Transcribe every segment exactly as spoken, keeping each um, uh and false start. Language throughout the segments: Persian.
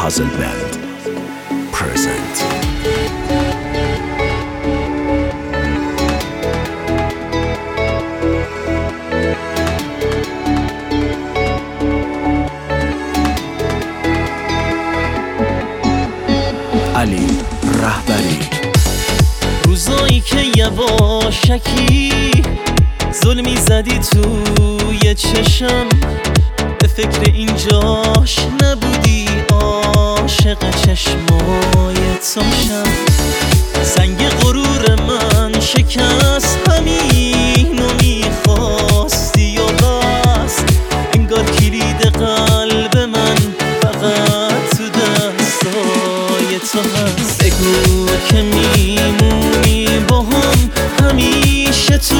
Puzzle Band present. علی رهبری. روزایی که یواشکی ظلمی زدی توی چشم، به فکر اینجاش نبودی، عاشق چشمای تاشم. سنگ غرور من شکست، همینو میخواستی و بس. انگار کلید قلب من فقط تو دستای تو هست. بگو که میمونی با هم همیشه تو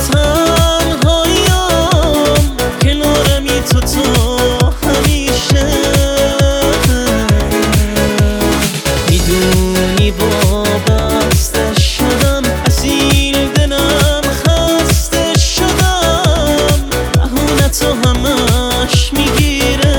تنهاییم، کنارمی تو تو همیشه. میدونی وابسته شدم، اسیر دلم خسته شدم، بهونتو همش میگیره.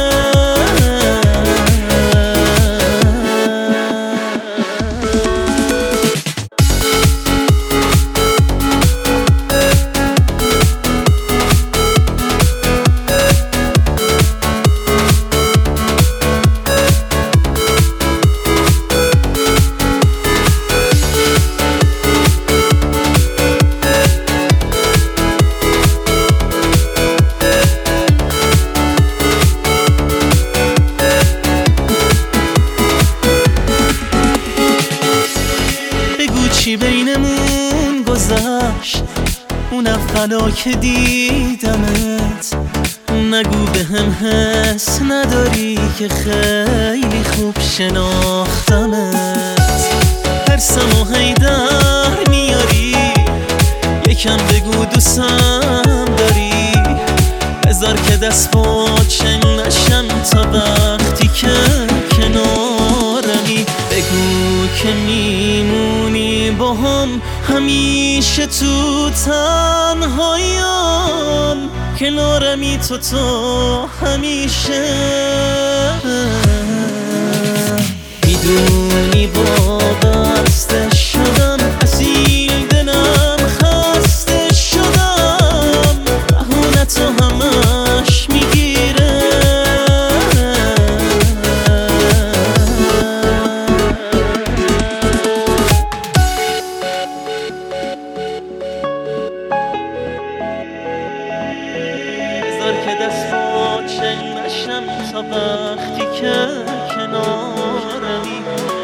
چی بینمون گذشت اون اولیا که دیدمت؟ نگو به هم حس نداری که خیلی خوب شناختمت. ترسم و هیدر میاری، یکم بگو دوستم داری. بذار که دست پاچه نشم تا وقتی که کنارمی. بگو که میمونی با هم همیشه تو تنهاییم، کنارمی تو تو همیشه. میدونی وابسته شدم، اسیر دلم خسته شدم، بهونتو همش میگیره. بذار که دست پاچه نشم تا وقتی که کنارمی.